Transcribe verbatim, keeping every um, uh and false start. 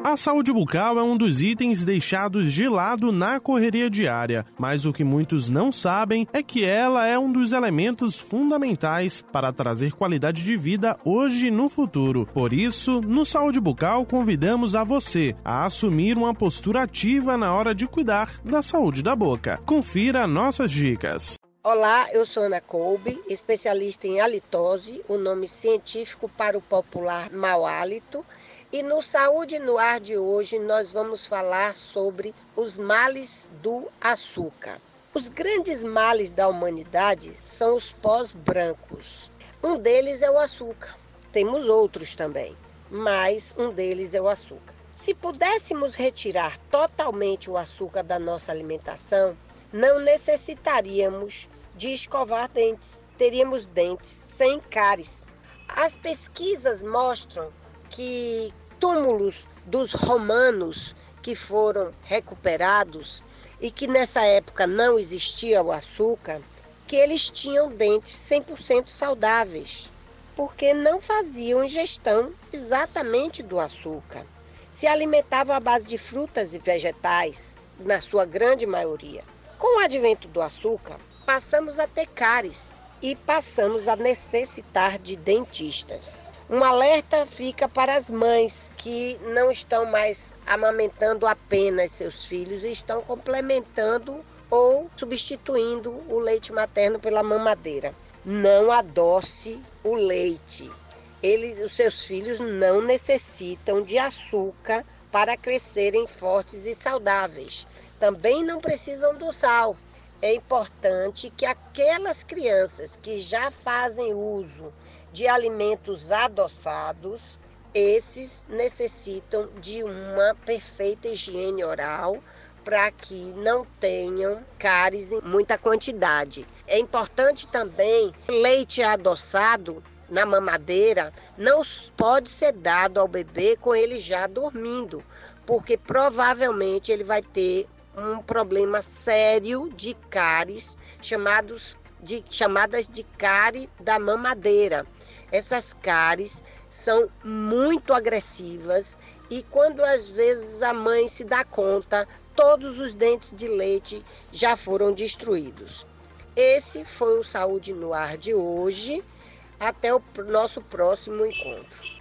A saúde bucal é um dos itens deixados de lado na correria diária, mas o que muitos não sabem é que ela é um dos elementos fundamentais para trazer qualidade de vida hoje e no futuro. Por isso, no Saúde Bucal convidamos a você a assumir uma postura ativa na hora de cuidar da saúde da boca. Confira nossas dicas. Olá, eu sou Ana Kolbe, especialista em halitose, o nome científico para o popular mau hálito. E no Saúde no Ar de hoje nós vamos falar sobre os males do açúcar. Os grandes males da humanidade são os pós-brancos. Um deles é o açúcar. Temos outros também, mas um deles é o açúcar. Se pudéssemos retirar totalmente o açúcar da nossa alimentação, não necessitaríamos de escovar dentes. Teríamos dentes sem cáries. As pesquisas mostram que túmulos dos romanos que foram recuperados e que nessa época não existia o açúcar, que eles tinham dentes cem por cento saudáveis, porque não faziam ingestão exatamente do açúcar. Se alimentavam à base de frutas e vegetais, na sua grande maioria. Com o advento do açúcar, passamos a ter cáries e passamos a necessitar de dentistas. Um alerta fica para as mães que não estão mais amamentando apenas seus filhos e estão complementando ou substituindo o leite materno pela mamadeira. Não adoce o leite. Eles, os seus filhos não necessitam de açúcar para crescerem fortes e saudáveis. Também não precisam do sal. É importante que aquelas crianças que já fazem uso de alimentos adoçados, esses necessitam de uma perfeita higiene oral para que não tenham cáries em muita quantidade. É importante também, leite adoçado na mamadeira não pode ser dado ao bebê com ele já dormindo, porque provavelmente ele vai ter um problema sério de cáries, chamados de, chamadas de cárie da mamadeira. Essas cáries são muito agressivas e quando às vezes a mãe se dá conta, todos os dentes de leite já foram destruídos. Esse foi o Saúde no Ar de hoje. Até o nosso próximo encontro.